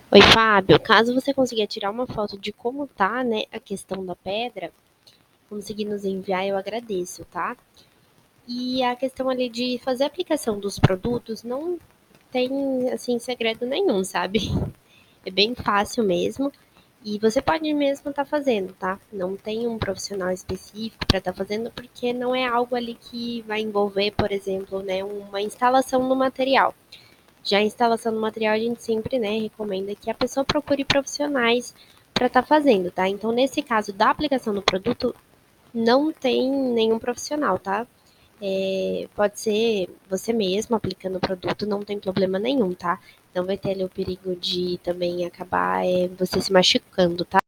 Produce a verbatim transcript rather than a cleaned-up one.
Oi, Fábio. Caso você consiga tirar uma foto de como tá, né, a questão da pedra, conseguir nos enviar, eu agradeço, tá? E a questão ali de fazer a aplicação dos produtos não tem, assim, segredo nenhum, sabe? É bem fácil mesmo. E você pode mesmo estar fazendo, tá? Não tem um profissional específico para estar fazendo, porque não é algo ali que vai envolver, por exemplo, né, uma instalação no material. Já a instalação do material, a gente sempre, né, recomenda que a pessoa procure profissionais para estar fazendo, tá? Então, nesse caso da aplicação do produto, não tem nenhum profissional, tá? É, pode ser você mesmo aplicando o produto, não tem problema nenhum, tá? Não vai ter ali o perigo de também acabar é, você se machucando, tá?